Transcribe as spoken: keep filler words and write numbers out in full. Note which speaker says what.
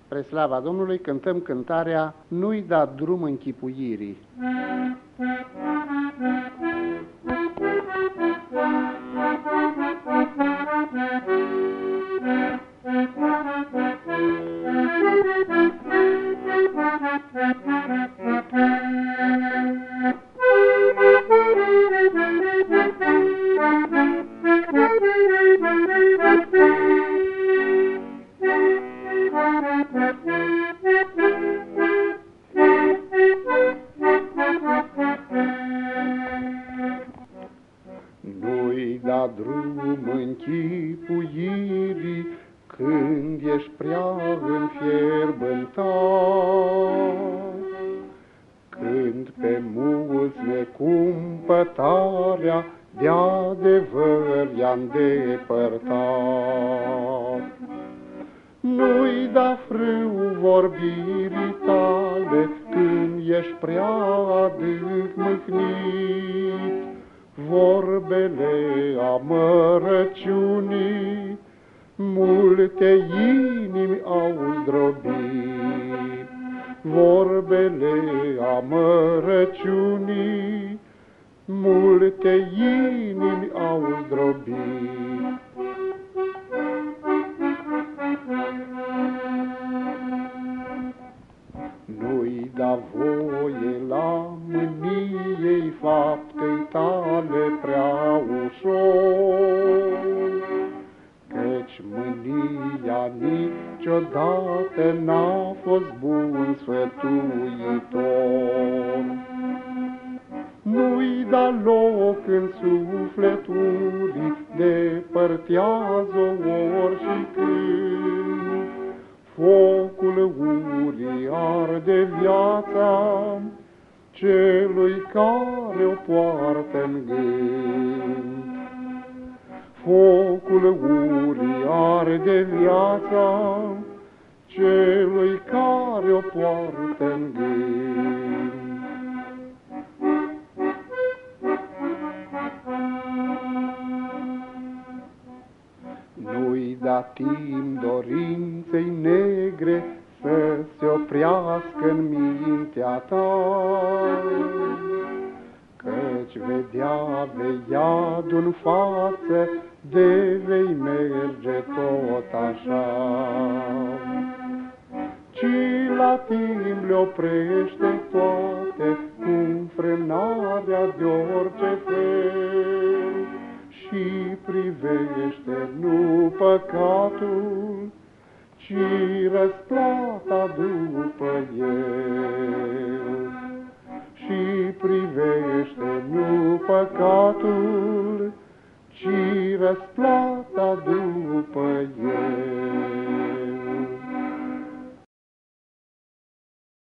Speaker 1: Spre slava Domnului cântăm cântarea Nu-i da drum închipuirii. Nu-i da drum închipuirii când ești prea înfierbântat, când pe mulți necumpătarea de adevăr i-a îndepărtat. Nu-i da frâu vorbirii tale când ești prea adânc mâhnit, vorbele amărăciunii multe inimi au zdrobit. Vorbele amărăciunii multe inimi au zdrobit. Nu-i da voie la mâniei faptei tale prea ușor, căci mânia niciodată n-a fost bun sfătuitor. Nu-i da loc în sufleturii, depărtează ori și când. Focul urii arde viața celui care o poartă-n gând. Focul urii arde viața celui care o poartă-n gând. Nu-i da timp dorinței negre să se oprească în mintea ta, căci vedea vei iadul în față, de vei merge tot așa. Ci la timp le oprește toate cu frânarea de orice fel și privește nu păcatul, ci răsplata după el. Și privește nu păcatul, ci răsplata după el.